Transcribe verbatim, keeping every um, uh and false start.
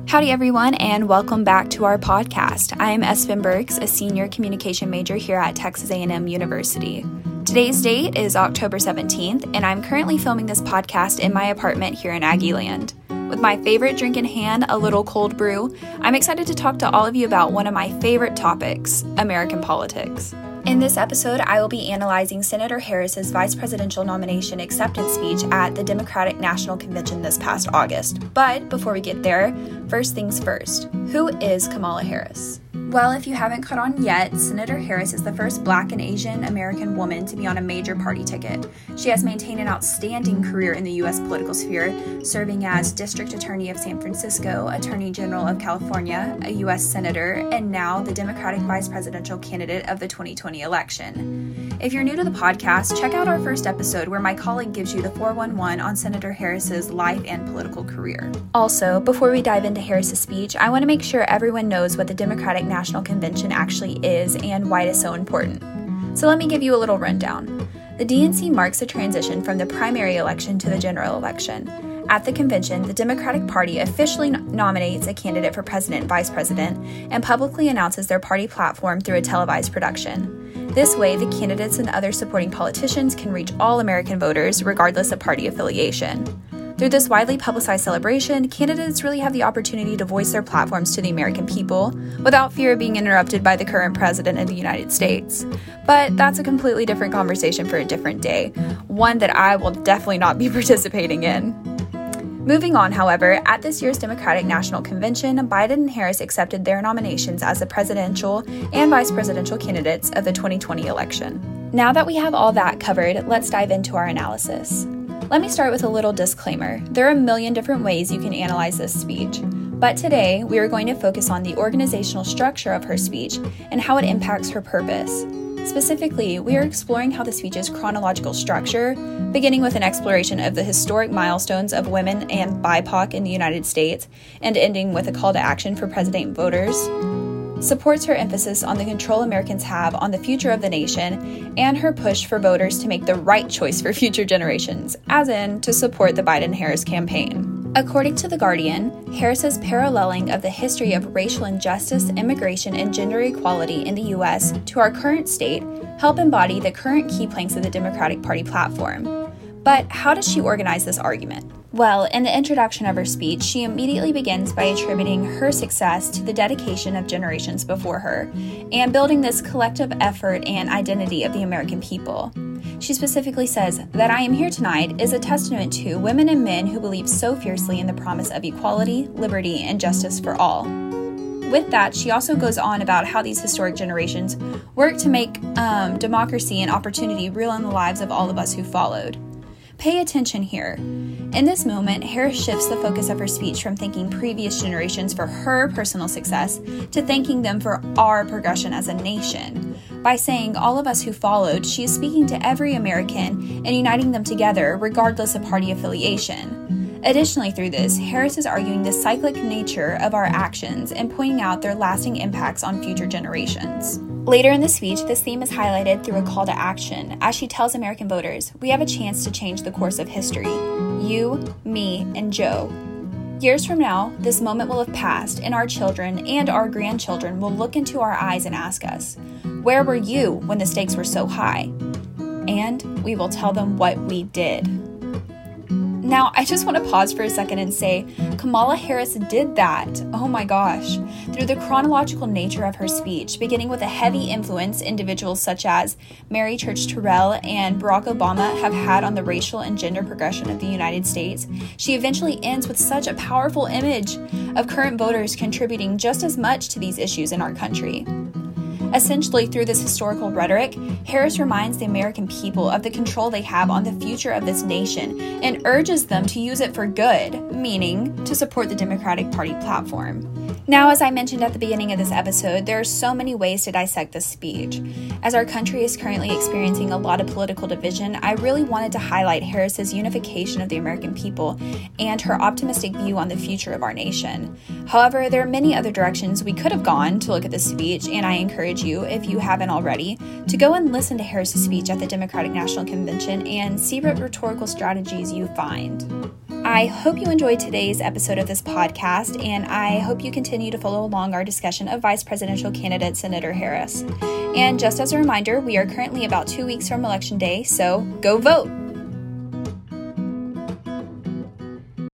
Howdy everyone, and welcome back to our podcast. I am Espen Burks, a senior communication major here at Texas A and M University. Today's date is October seventeenth, and I'm currently filming this podcast in my apartment here in Aggieland. With my favorite drink in hand, a little cold brew, I'm excited to talk to all of you about one of my favorite topics, American politics. In this episode, I will be analyzing Senator Harris's vice presidential nomination acceptance speech at the Democratic National Convention this past August. But before we get there, first things first, who is Kamala Harris? Well, if you haven't caught on yet, Senator Harris is the first Black and Asian American woman to be on a major party ticket. She has maintained an outstanding career in the U S political sphere, serving as District Attorney of San Francisco, Attorney General of California, a U S Senator, and now the Democratic Vice Presidential candidate of the twenty twenty election. If you're new to the podcast, check out our first episode where my colleague gives you the four one one on Senator Harris's life and political career. Also, before we dive into Harris's speech, I want to make sure everyone knows what the Democratic National Convention actually is and why it is so important. So let me give you a little rundown. The D N C marks a transition from the primary election to the general election. At the convention, the Democratic Party officially nominates a candidate for president and vice president and publicly announces their party platform through a televised production. This way, the candidates and other supporting politicians can reach all American voters, regardless of party affiliation. Through this widely publicized celebration, candidates really have the opportunity to voice their platforms to the American people without fear of being interrupted by the current president of the United States. But that's a completely different conversation for a different day, one that I will definitely not be participating in. Moving on, however, at this year's Democratic National Convention, Biden and Harris accepted their nominations as the presidential and vice presidential candidates of the twenty twenty election. Now that we have all that covered, let's dive into our analysis. Let me start with a little disclaimer. There are a million different ways you can analyze this speech, but today we are going to focus on the organizational structure of her speech and how it impacts her purpose. Specifically, we are exploring how the speech's chronological structure, beginning with an exploration of the historic milestones of women and B I P O C in the United States, and ending with a call to action for president voters, supports her emphasis on the control Americans have on the future of the nation and her push for voters to make the right choice for future generations, as in to support the Biden-Harris campaign. According to The Guardian, Harris's paralleling of the history of racial injustice, immigration, and gender equality in the U S to our current state help embody the current key planks of the Democratic Party platform. But how does she organize this argument? Well, in the introduction of her speech, she immediately begins by attributing her success to the dedication of generations before her and building this collective effort and identity of the American people. She specifically says that I am here tonight is a testament to women and men who believe so fiercely in the promise of equality, liberty, and justice for all. With that, she also goes on about how these historic generations work to make um, democracy and opportunity real in the lives of all of us who followed. Pay attention here. In this moment, Harris shifts the focus of her speech from thanking previous generations for her personal success to thanking them for our progression as a nation. By saying all of us who followed, she is speaking to every American and uniting them together regardless of party affiliation. Additionally, through this, Harris is arguing the cyclic nature of our actions and pointing out their lasting impacts on future generations. Later in the speech, this theme is highlighted through a call to action as she tells American voters, we have a chance to change the course of history. You, me, and Joe. Years from now, this moment will have passed, and our children and our grandchildren will look into our eyes and ask us, where were you when the stakes were so high? And we will tell them what we did. Now, I just want to pause for a second and say, Kamala Harris did that. Oh my gosh. Through the chronological nature of her speech, beginning with a heavy influence individuals such as Mary Church Terrell and Barack Obama have had on the racial and gender progression of the United States, she eventually ends with such a powerful image of current voters contributing just as much to these issues in our country. Essentially, through this historical rhetoric, Harris reminds the American people of the control they have on the future of this nation and urges them to use it for good, meaning to support the Democratic Party platform. Now, as I mentioned at the beginning of this episode, there are so many ways to dissect this speech. As our country is currently experiencing a lot of political division, I really wanted to highlight Harris's unification of the American people and her optimistic view on the future of our nation. However, there are many other directions we could have gone to look at this speech, and I encourage you, if you haven't already, to go and listen to Harris's speech at the Democratic National Convention and see what rhetorical strategies you find. I hope you enjoyed today's episode of this podcast, and I hope you continue to follow along our discussion of Vice Presidential candidate Senator Harris. And just as a reminder, we are currently about two weeks from Election Day, so go vote!